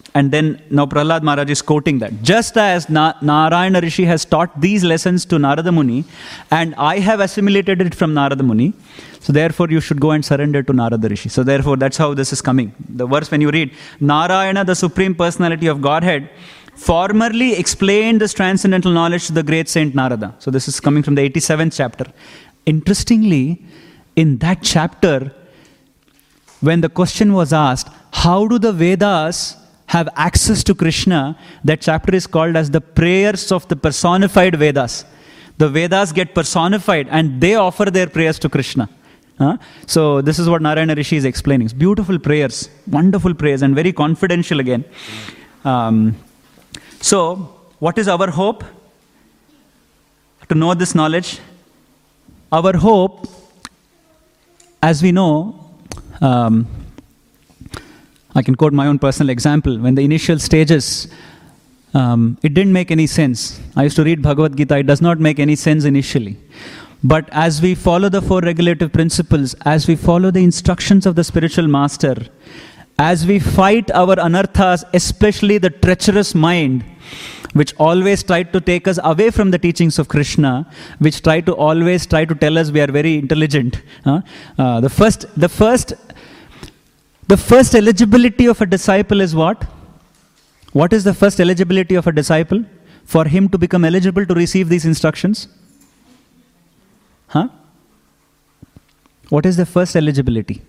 And then now Prahlad Maharaj is quoting that. Just as Na- Narayana Rishi has taught these lessons to Narada Muni, and I have assimilated it from Narada Muni, so therefore you should go and surrender to Narada Rishi. So therefore that's how this is coming. The verse when you read, Narayana, the Supreme Personality of Godhead, formerly explained this transcendental knowledge to the great Saint Narada. So this is coming from the eighty-seventh chapter. Interestingly, in that chapter, when the question was asked, how do the Vedas have access to Krishna, that chapter is called as the prayers of the personified Vedas. The Vedas get personified and they offer their prayers to Krishna. Huh? So this is what Narayana Rishi is explaining. It's beautiful prayers, wonderful prayers, and very confidential again. Um, so, what is our hope? To know this knowledge. Our hope, as we know, um, I can quote my own personal example. When the initial stages, um, it didn't make any sense. I used to read Bhagavad Gita. It does not make any sense initially. But as we follow the four regulative principles, as we follow the instructions of the spiritual master, as we fight our anarthas, especially the treacherous mind, which always tried to take us away from the teachings of Krishna, which try to always try to tell us we are very intelligent. Huh? Uh, the first, the first, the first eligibility of a disciple is what? What is the first eligibility of a disciple? For him to become eligible to receive these instructions? Huh? What is the first eligibility?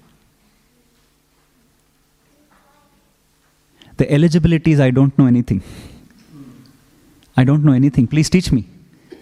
The eligibility is I don't know anything. I don't know anything. Please teach me.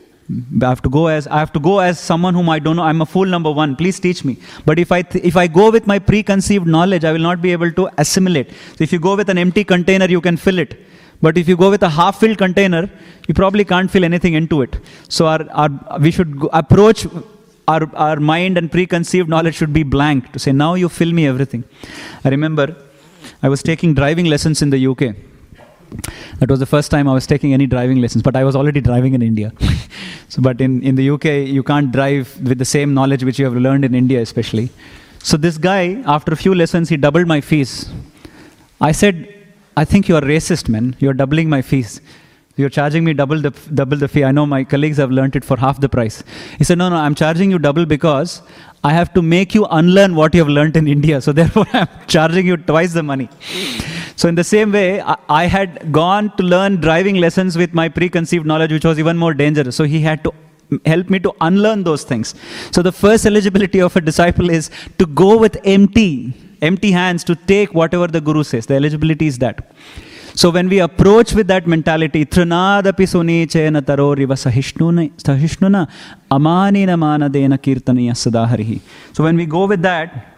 I have to go as I have to go as someone whom I don't know. I'm a fool number one. Please teach me. But if I th- if I go with my preconceived knowledge, I will not be able to assimilate. So if you go with an empty container, you can fill it. But if you go with a half-filled container, you probably can't fill anything into it. So our, our we should go, approach our our mind and preconceived knowledge should be blank to say, now you fill me everything. I remember I was taking driving lessons in the U K. That was the first time I was taking any driving lessons, but I was already driving in India. So, but in, in the U K, you can't drive with the same knowledge which you have learned in India especially. So this guy, after a few lessons, he doubled my fees. I said, I think you are racist, man. You are doubling my fees. You're charging me double the double the fee. I know my colleagues have learned it for half the price. He said, no, no, I'm charging you double because I have to make you unlearn what you have learned in India. So therefore, I'm charging you twice the money. So in the same way, I, I had gone to learn driving lessons with my preconceived knowledge, which was even more dangerous. So he had to help me to unlearn those things. So the first eligibility of a disciple is to go with empty, empty hands to take whatever the Guru says. The eligibility is that. So when we approach with that mentality, Trinadapi sunichena taroriva sahishnuna amanina manadena kirtaniya sadaharihi. So when we go with that,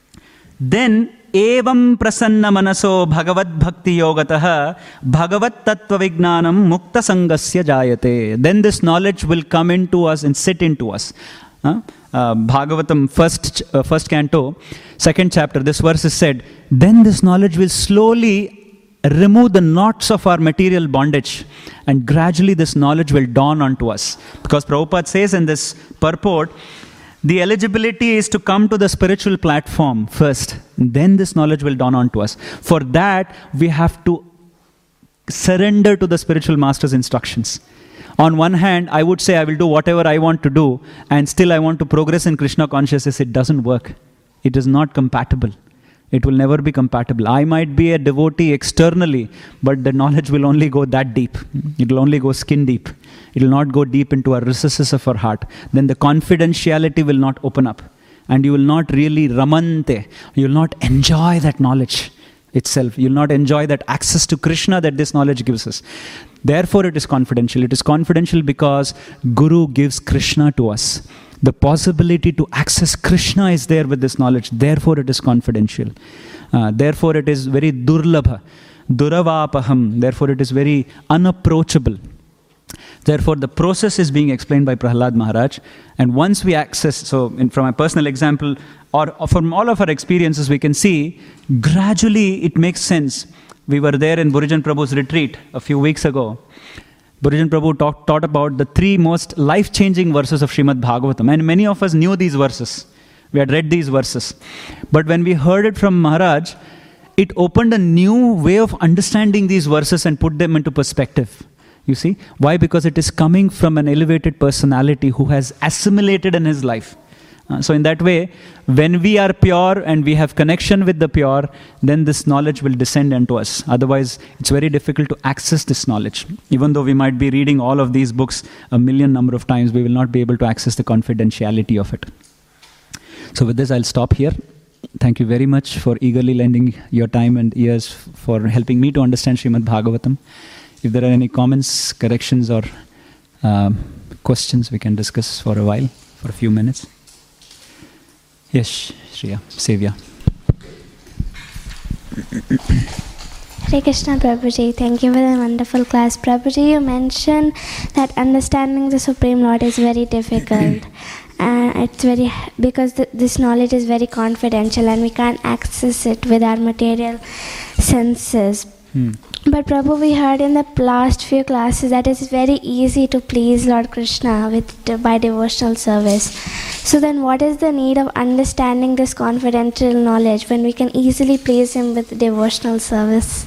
then evam prasanna manaso bhagavad bhakti yogataha bhagavat tattva vignanam mukta sangasya jayate. Then this knowledge will come into us and sit into us. Huh? Uh, Bhagavatam first, uh, first canto, second chapter, this verse is said, then this knowledge will slowly remove the knots of our material bondage, and gradually this knowledge will dawn onto us. Because Prabhupada says in this purport, the eligibility is to come to the spiritual platform first, and then this knowledge will dawn onto us. For that, we have to surrender to the spiritual master's instructions. On one hand, I would say I will do whatever I want to do, and still I want to progress in Krishna consciousness. It doesn't work. It is not compatible. It will never be compatible. I might be a devotee externally, but the knowledge will only go that deep. It will only go skin deep. It will not go deep into our recesses of our heart. Then the confidentiality will not open up. And you will not really ramante. You will not enjoy that knowledge itself. You will not enjoy that access to Krishna that this knowledge gives us. Therefore it is confidential. It is confidential because Guru gives Krishna to us. The possibility to access Krishna is there with this knowledge. Therefore it is confidential. Uh, therefore it is very durlabha, duravapaham. Therefore it is very unapproachable. Therefore the process is being explained by Prahlad Maharaj. And once we access, so in, from a personal example, or, or from all of our experiences, we can see gradually it makes sense. We were there in Burijan Prabhu's retreat a few weeks ago. Burijan Prabhu talk, taught about the three most life-changing verses of Srimad Bhagavatam. And many of us knew these verses. We had read these verses. But when we heard it from Maharaj, it opened a new way of understanding these verses and put them into perspective. You see? Why? Because it is coming from an elevated personality who has assimilated in his life. Uh, so in that way, when we are pure and we have connection with the pure, then this knowledge will descend into us. Otherwise, it's very difficult to access this knowledge. Even though we might be reading all of these books a million number of times, we will not be able to access the confidentiality of it. So with this, I'll stop here. Thank you very much for eagerly lending your time and ears for helping me to understand Srimad Bhagavatam. If there are any comments, corrections, or um, questions, we can discuss for a while, for a few minutes. Yes, Shreya, Sevya. Hare Krishna, Prabhuji. Thank you for the wonderful class. Prabhuji, you mentioned that understanding the Supreme Lord is very difficult. And uh, it's very, because th- this knowledge is very confidential and we can't access it with our material senses. Hmm. But Prabhu, we heard in the last few classes that it's very easy to please Lord Krishna with by devotional service. So then what is the need of understanding this confidential knowledge when we can easily please him with devotional service?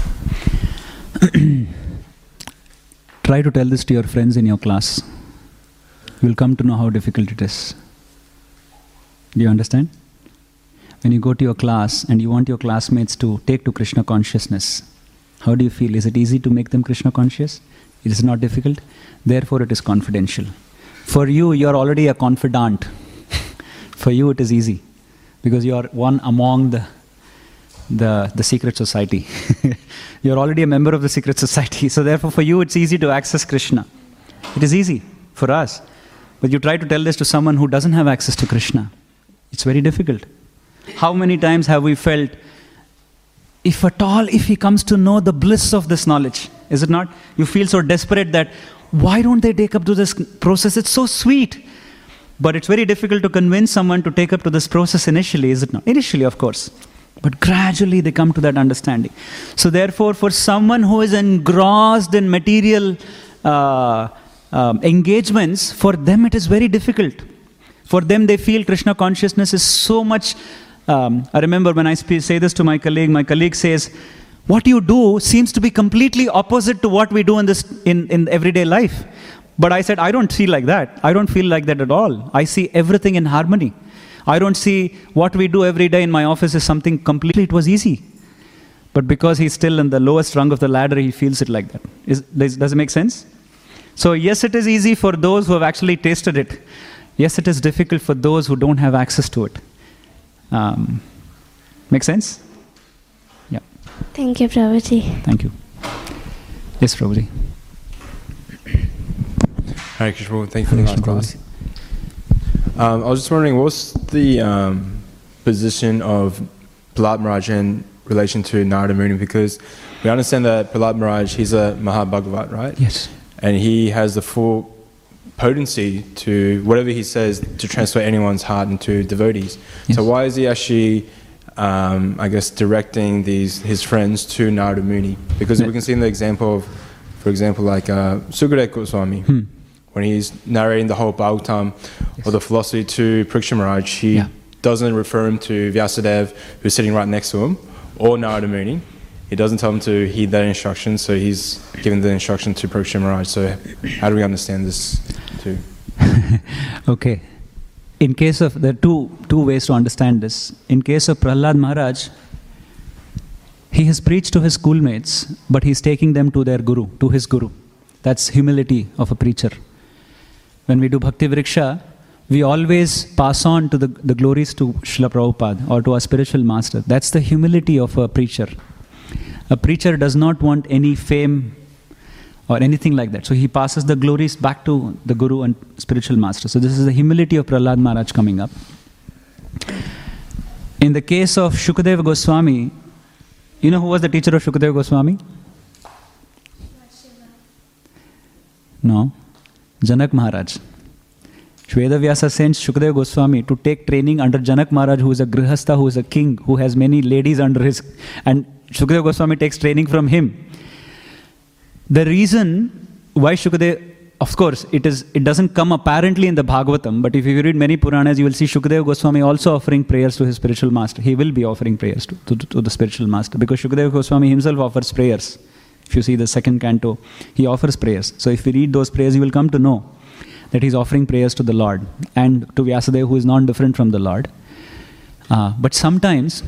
Try to tell this to your friends in your class. You will come to know how difficult it is. Do you understand? When you go to your class and you want your classmates to take to Krishna consciousness, how do you feel? Is it easy to make them Krishna conscious? It is not difficult. Therefore, it is confidential. For you, you are already a confidant. For you, it is easy. Because you are one among the, the, the secret society. You are already a member of the secret society. So therefore, for you, it's easy to access Krishna. It is easy for us. But you try to tell this to someone who doesn't have access to Krishna. It's very difficult. How many times have we felt, if at all, if he comes to know the bliss of this knowledge, is it not? You feel so desperate that, why don't they take up to this process? It's so sweet. But it's very difficult to convince someone to take up to this process initially, is it not? Initially, of course. But gradually they come to that understanding. So therefore, for someone who is engrossed in material uh, um, engagements, for them it is very difficult. For them, they feel Krishna consciousness is so much... Um, I remember when I sp- say this to my colleague, my colleague says, what you do seems to be completely opposite to what we do in this in, in everyday life. But I said, I don't feel like that. I don't feel like that at all. I see everything in harmony. I don't see what we do every day in my office is something completely, it was easy. But because he's still in the lowest rung of the ladder, he feels it like that. Is, does, does it make sense? So yes, it is easy for those who have actually tasted it. Yes, it is difficult for those who don't have access to it. Um, make sense? Yeah. Thank you, Prabhuji. Thank you. Yes, Prabhuji. Hare Krishna, thank you for the last class. Um, I was just wondering, what's the um, position of Prahlad Maharaj in relation to Narada Muni? Because we understand that Prahlad Maharaj, he's a Mahabhagavat, right? Yes. And he has the full potency to, whatever he says, to transfer anyone's heart into devotees. Yes. So why is he actually, um, I guess, directing these his friends to Narada Muni? Because yeah. we can see in the example of, for example, like uh, Sukadeva Goswami, hmm. when he's narrating the whole Bhagavatam yes. or the philosophy to Parikshit Maharaj, he yeah. doesn't refer him to Vyasadeva, who's sitting right next to him, or Narada Muni. He doesn't tell him to heed that instruction, so he's giving the instruction to Parikshit Maharaj. So how do we understand this too? Okay. In case of, there are two, two ways to understand this. In case of Prahlad Maharaj, he has preached to his schoolmates, but he's taking them to their guru, to his guru. That's humility of a preacher. When we do Bhakti Vriksha, we always pass on to the, the glories to Srila Prabhupada or to our spiritual master. That's the humility of a preacher. A preacher does not want any fame or anything like that. So he passes the glories back to the guru and spiritual master. So this is the humility of Prahlad Maharaj coming up. In the case of Shukadeva Goswami, you know who was the teacher of Shukadeva Goswami? No. Janak Maharaj. Shvedavyasa sends Shukadeva Goswami to take training under Janak Maharaj, who is a grihastha, who is a king, who has many ladies under his... And Shukadeva Goswami takes training from him. The reason why Shukadeva of course, it is. It doesn't come apparently in the Bhagavatam, but if you read many Puranas, you will see Shukadeva Goswami also offering prayers to his spiritual master. He will be offering prayers to, to, to the spiritual master, because Shukadeva Goswami himself offers prayers. If you see the second canto, he offers prayers. So if we read those prayers, you will come to know that he's offering prayers to the Lord and to Vyasadeva, who is non-different from the Lord. Uh, but sometimes,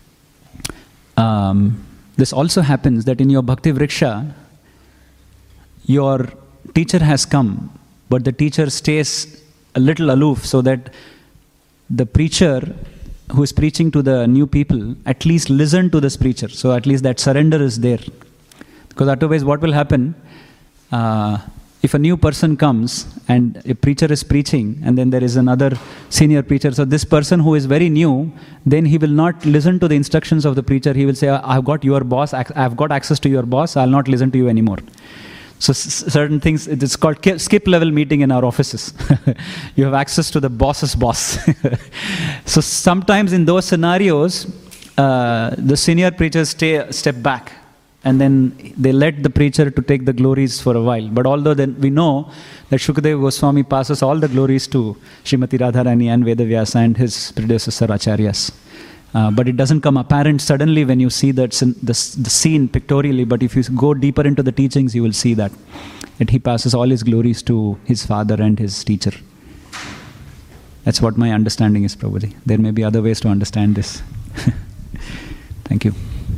um, this also happens that in your Bhakti Vriksha, your teacher has come, but the teacher stays a little aloof, so that the preacher who is preaching to the new people at least listen to this preacher. So at least that surrender is there. Because otherwise what will happen, uh, if a new person comes and a preacher is preaching and then there is another senior preacher, so this person who is very new, then he will not listen to the instructions of the preacher. He will say, I've got your boss, I've got access to your boss, I'll not listen to you anymore. So s- certain things, it's called skip level meeting in our offices. You have access to the boss's boss. So sometimes in those scenarios, uh, the senior preachers stay step back, and then they let the preacher to take the glories for a while. But although then we know that Shukadeva Goswami passes all the glories to Srimati Radharani and Vedavyasa and his predecessor Acharyas. Uh, but it doesn't come apparent suddenly when you see that the, the scene pictorially. But if you go deeper into the teachings, you will see that, that he passes all his glories to his father and his teacher. That's what my understanding is, Prabhuji. There may be other ways to understand this. Thank you.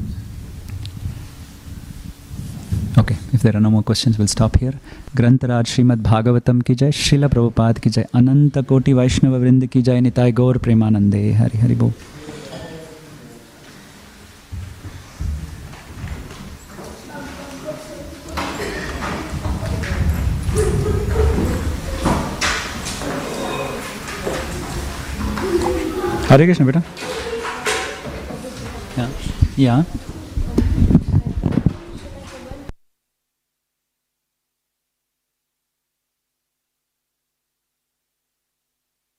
Okay, if there are no more questions, we'll stop here. Grantaraj Srimad Bhagavatam ki jai, Srila Prabhupada ki jai, Ananta Koti Vaishnava Vrind ki jai, Nitai Gaur Premanande, Hari Hari Bol. Hare Krishna, beta. Yeah. Yeah.